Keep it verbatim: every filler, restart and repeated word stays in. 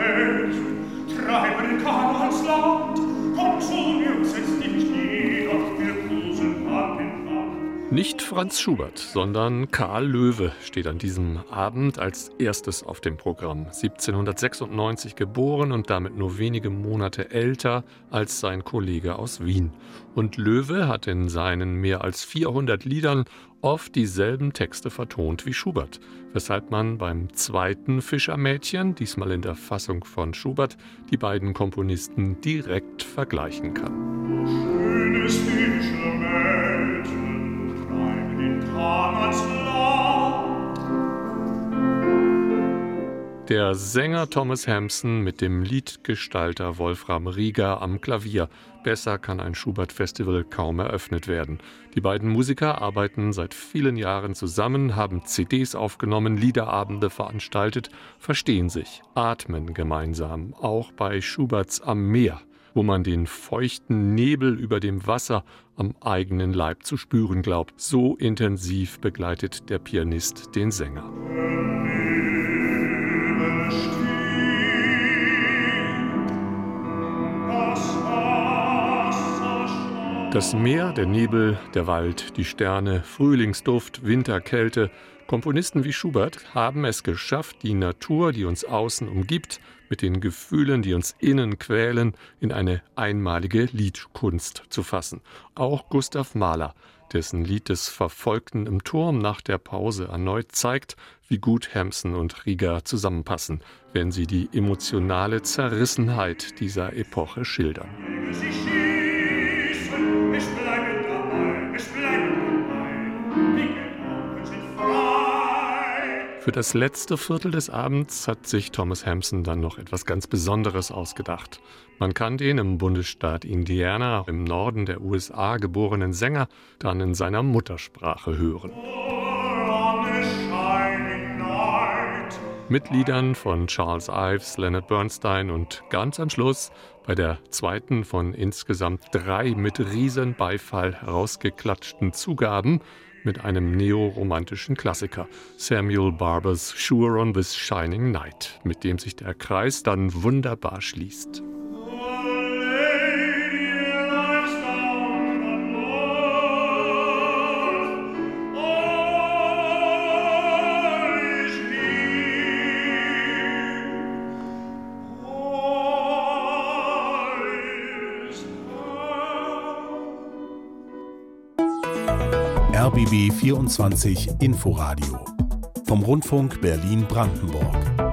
Felsen, treibe den Kahn ans Land, komm zu mir, setz dich nieder, wir cruisen Hand in Hand. Nicht Franz Schubert, sondern Karl Loewe steht an diesem Abend als erstes auf dem Programm. siebzehnhundertsechsundneunzig geboren und damit nur wenige Monate älter als sein Kollege aus Wien. Und Loewe hat in seinen mehr als vierhundert Liedern oft dieselben Texte vertont wie Schubert, weshalb man beim zweiten Fischermädchen, diesmal in der Fassung von Schubert, die beiden Komponisten direkt vergleichen kann. Schönes Fischermädchen, treibe den Kahn ans Land. Der Sänger Thomas Hampson mit dem Liedgestalter Wolfram Rieger am Klavier. Besser kann ein Schubert-Festival kaum eröffnet werden. Die beiden Musiker arbeiten seit vielen Jahren zusammen, haben C Ds aufgenommen, Liederabende veranstaltet, verstehen sich, atmen gemeinsam, auch bei Schuberts Am Meer, wo man den feuchten Nebel über dem Wasser am eigenen Leib zu spüren glaubt. So intensiv begleitet der Pianist den Sänger. Das Meer, der Nebel, der Wald, die Sterne, Frühlingsduft, Winterkälte. Komponisten wie Schubert haben es geschafft, die Natur, die uns außen umgibt, mit den Gefühlen, die uns innen quälen, in eine einmalige Liedkunst zu fassen. Auch Gustav Mahler, dessen Lied des Verfolgten im Turm nach der Pause erneut zeigt, wie gut Hampson und Rieger zusammenpassen, wenn sie die emotionale Zerrissenheit dieser Epoche schildern. Ich bleibe dabei, ich bleibe dabei, die Gedanken sind frei. Für das letzte Viertel des Abends hat sich Thomas Hampson dann noch etwas ganz Besonderes ausgedacht. Man kann den im Bundesstaat Indiana im Norden der U S A geborenen Sänger dann in seiner Muttersprache hören. Mit Liedern von Charles Ives, Leonard Bernstein und ganz am Schluss bei der zweiten von insgesamt drei mit riesen Beifall herausgeklatschten Zugaben mit einem neoromantischen Klassiker, Samuel Barbers Sure on this Shining Night, mit dem sich der Kreis dann wunderbar schließt. R B B vierundzwanzig Inforadio vom Rundfunk Berlin-Brandenburg.